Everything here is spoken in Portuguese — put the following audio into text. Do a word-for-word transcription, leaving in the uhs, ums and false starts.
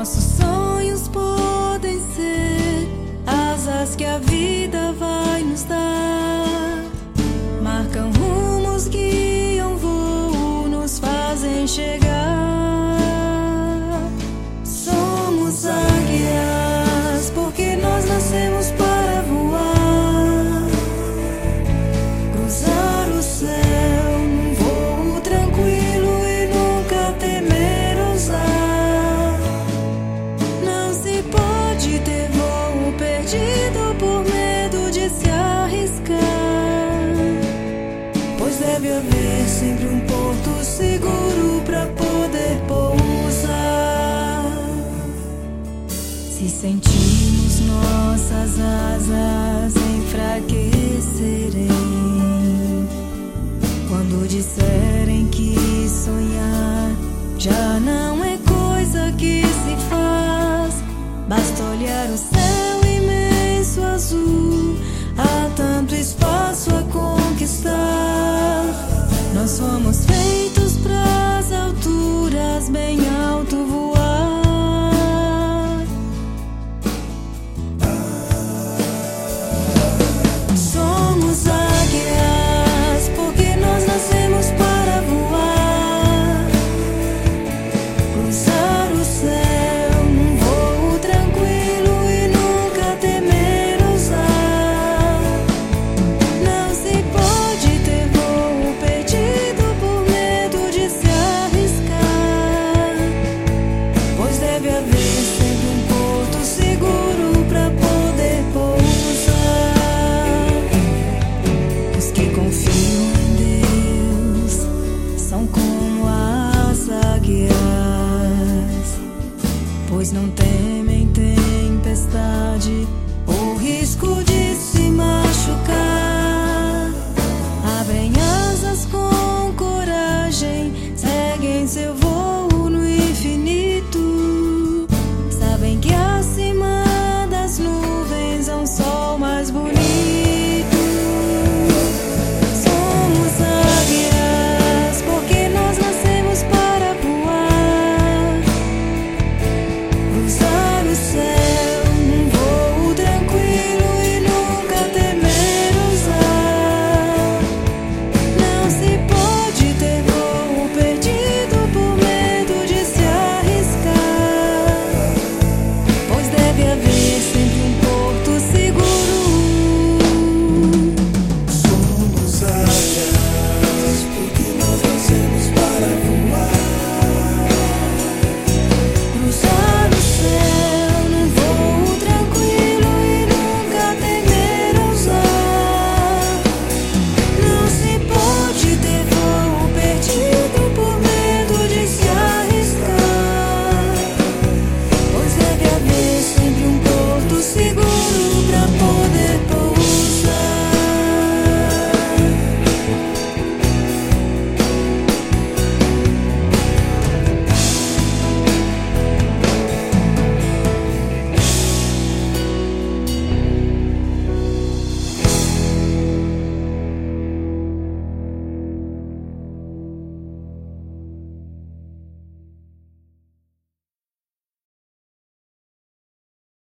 Nossos sonhos podem ser asas que a vida vai nos dar. Marcam rumos, guiam voo, nos fazem chegar. Somos águias porque nós nascemos para voar, cruzar o céu num voo tranquilo e nunca temer ousar. Não se pode ter voo perdido por medo de se arriscar, pois deve haver sempre um porto seguro para poder pousar. Se sentirmos nossas asas enfraquecerem, quando disserem que sonhar já não é coisa que se faz, basta olhar o céu imenso azul, há tanto espaço a conquistar. Nós somos feitos pras alturas, bem alto voar. Somos águias porque nós nascemos para voar, cruzar o céu num voo tranquilo e nunca temer ousar. Não se pode ter voo perdido por medo de se arriscar, pois deve haver sempre um porto seguro para poder pousar. Os que confiam em Deus são como as águias, pois não temem tempestade ou risco de se machucar. Abrem asas com coragem, seguem seu voo